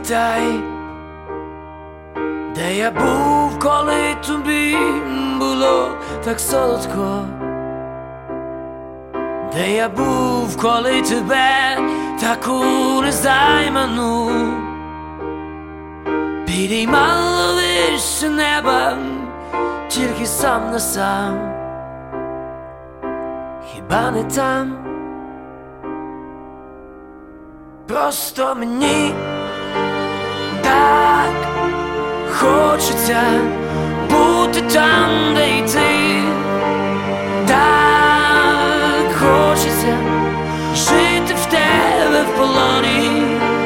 питай, де я був, коли тобі було так солодко, де я був, коли тебе таку незайману підіймало вище неба, тільки сам на сам. Хіба не там? Просто мені так хочеться бути там, де й ти. Так хочеться жити в тебе в полоні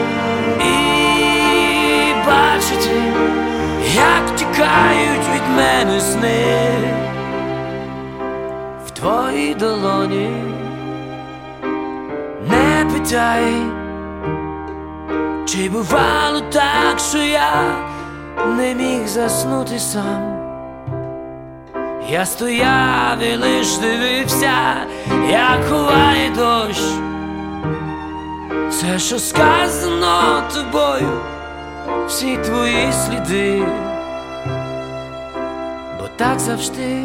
і бачити, як тікають від мене сни в твоїй долоні. Не питай, чи бувало так, що я не міг заснути сам. Я стояв і лиш дивився, як ховає дощ все, що сказано тобою, всі твої сліди. Бо так завжди.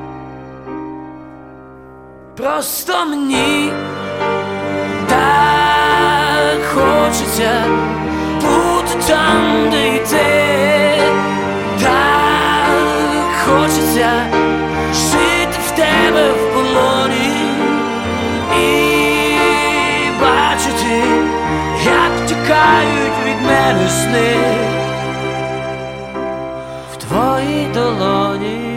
Просто мені так хочеться бути там, де й ти. Так хочеться жити в тебе в полоні і бачити, як тікають від мене сни в твоїй долоні.